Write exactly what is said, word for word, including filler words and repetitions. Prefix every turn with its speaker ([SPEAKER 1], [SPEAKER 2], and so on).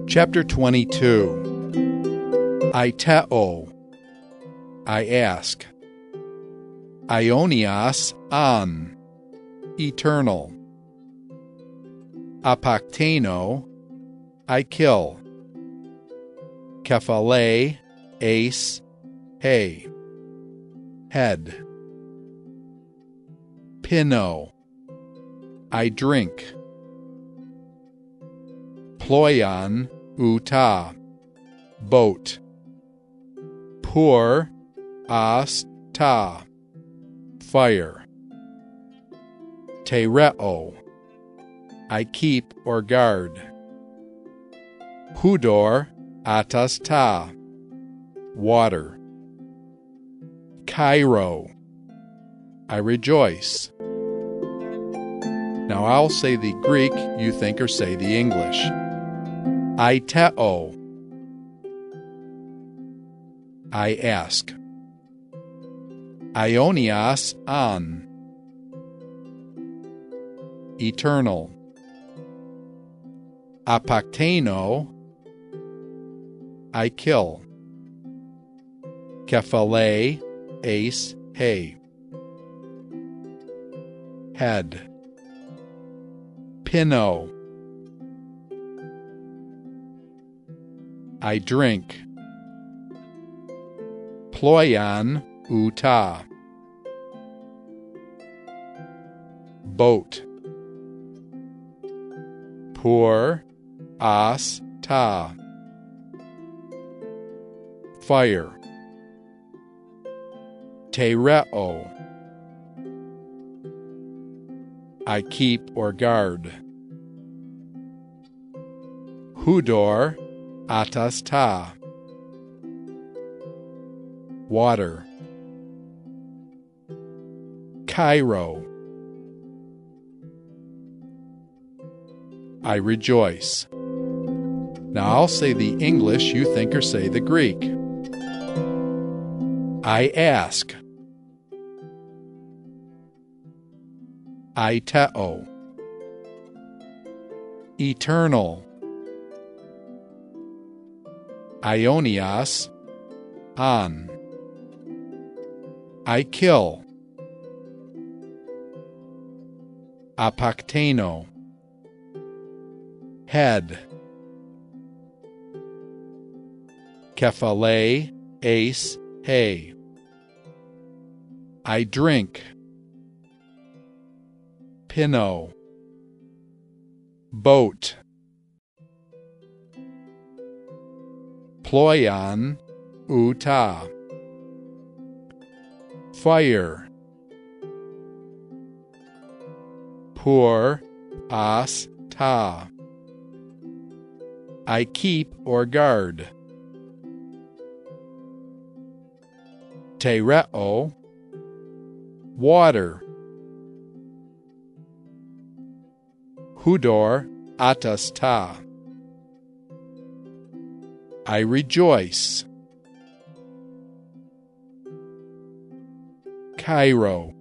[SPEAKER 1] Chapter twenty-two. Aiteo, I ask. Aionios an, eternal. Apakteno, I kill. Kephale, ace, hay, head. Pino, I drink. Ploion, uta, boat. Pour, as, ta, fire. Tereo, I keep or guard. Hudor, atas ta, water. Cairo, I rejoice. Now I'll say the Greek, you think or say the English. Aiteo, I ask. Aionios an, eternal. Apakteno, I kill. Kephale, ace, hay, head. Pino, I drink. Ploion, uta, boat. Pour, as, ta, fire. Tereo, I keep or guard. Hudor, atas ta, water. Cairo, I rejoice. Now I'll say the English, you think or say the Greek. I ask. Aiteo, eternal. Aionios an, I kill. Apakteno, head. Kephale, ace, hay, I drink. Pino, boat. Ploion, uta, fire. Pour, as, ta, I keep or guard. Tereo, water. Hudor, atas ta, I rejoice. Cairo,